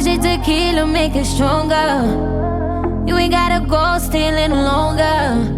take tequila, make it stronger. You ain't gotta go still any longer.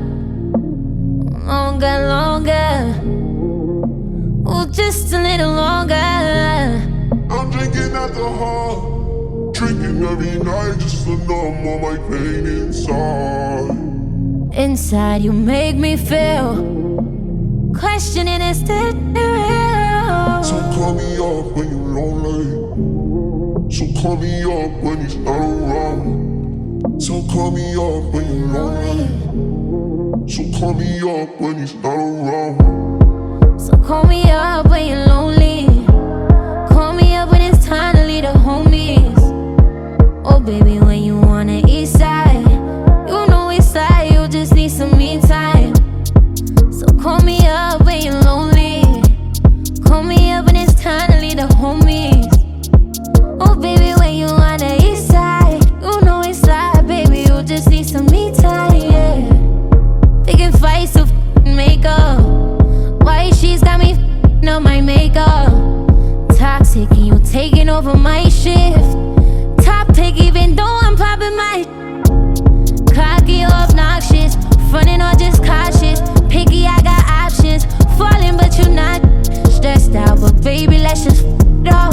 Longer. Oh, just a little longer. I'm drinking alcohol, drinking every night just to numb all my pain inside. Inside you make me feel, questioning is that real? So call me up when you're lonely. So call me up when he's not around. So call me up when you're lonely. So call me up when he's not around. So call me up when you're lonely. Call me up when it's time to leave the homies. Oh baby, when you on the east side, you know east side, you just need some me time. So call me up when you're lonely. Call me up when it's time to leave the homies. Oh baby, when you on the east side, you know east side, baby, you just need some me time, yeah. Picking fights to make up. White sheets got me up my makeup. Toxic and you taking over my shift. Top pick even though I'm popping my cocky or obnoxious. Frontin' or just cautious. Picky, I got options. Falling but you not stressed out. But baby, let's just f*** it off.